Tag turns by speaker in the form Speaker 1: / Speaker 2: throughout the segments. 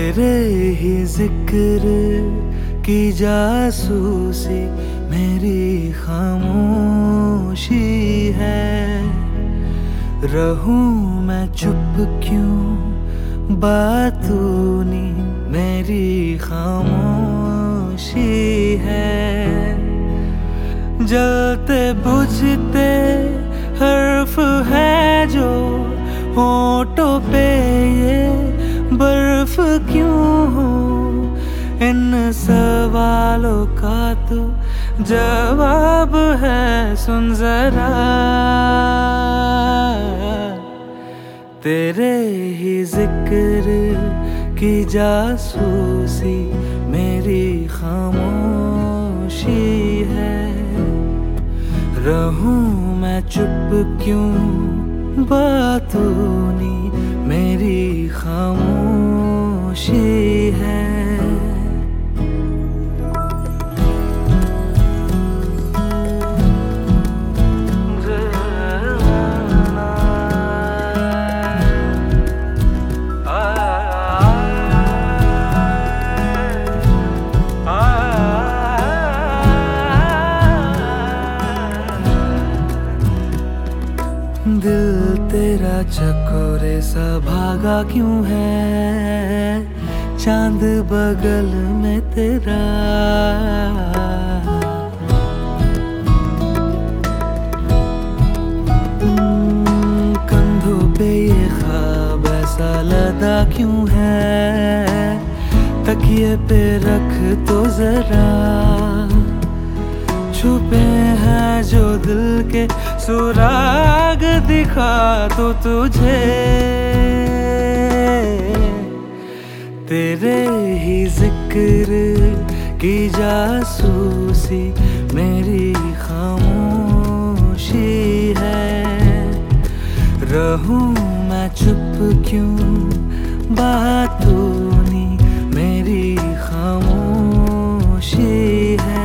Speaker 1: तेरे ही जिक्र की जासूसी मेरी खामोशी है। रहूं मैं चुप क्यों, बातों नी मेरी खामोशी है। जलते बुझते हर्फ है जो होठों पे ये बर्फ क्यों हो। इन सवालों का तो जवाब है, सुन जरा। तेरे ही जिक्र की जासूसी मेरी खामोशी है। रहूं मैं चुप क्यों, बातों नी मेरी खामोशी है। दिल तेरा चकोरे सा भागा क्यों है, चांद बगल में तेरा। कंधों पे ये ख्वाब ऐसा लदा क्यों है, तकिए पे रख तो जरा। छुपे हैं जो दिल के सुराग, दिखा तो तुझे। तेरे ही जिक्र की जासूसी मेरी खामोशी है। रहूं मैं चुप क्यों, बातों नी मेरी खामोशी है।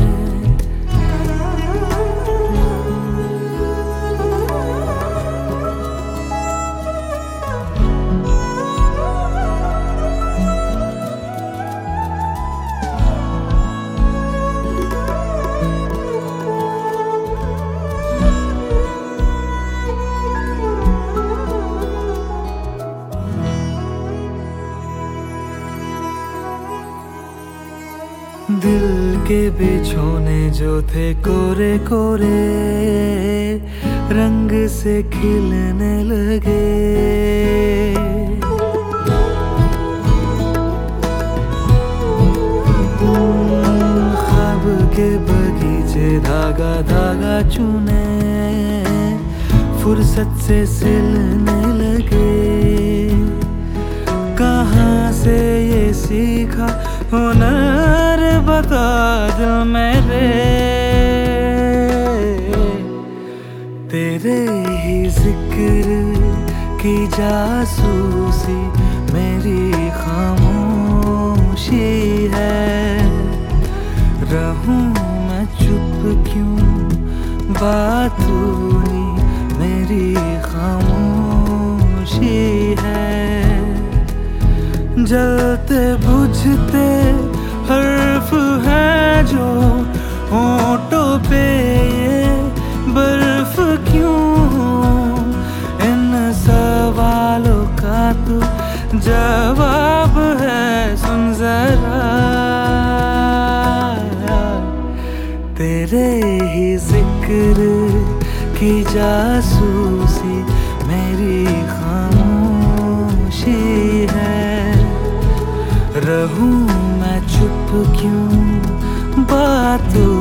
Speaker 1: दिल के बिछोने जो थे कोरे कोरे, रंग से खिलने लगे। ख्वाब के बगीचे धागा धागा चुने, फुर्सत से सिलने लगे। कहाँ से ये सीखा हुनर, बता दिल मेरे। तेरे ही जिक्र की जासूसी मेरी खामोशी है। रहूं मैं चुप क्यों, बातों नी मेरी खामोशी है। जलते बुझते हर्फ है जो होठों पे ये बर्फ क्यों। इन सवालों का तो जवाब है, सुन जरा। तेरे ही जिक्र की जासूसी मेरी खामोशी है। रहूं मैं चुप क्यों, बातों